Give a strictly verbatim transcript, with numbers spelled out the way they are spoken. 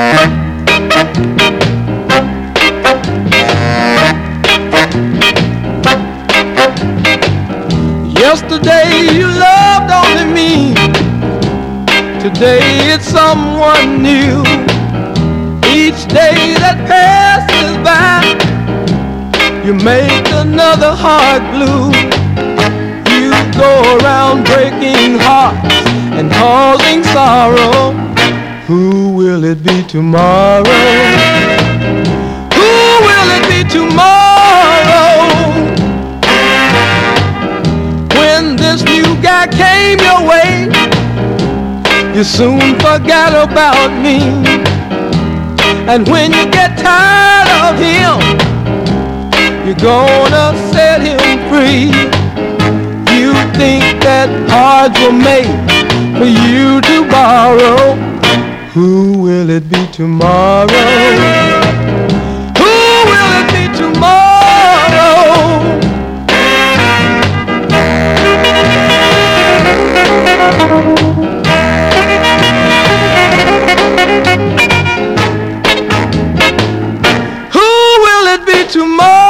Yesterday you loved only me. Today it's someone new. Each day that passes by, you make another heart blue. You go around breaking hearts and causing sorrow. Who will it be tomorrow? Who will it be tomorrow? When this new guy came your way, you soon forgot about me. And when you get tired of him, you're gonna set him free. You think that cards were made for you to borrow. Who will it be tomorrow? Who will it be tomorrow? Who will it be tomorrow?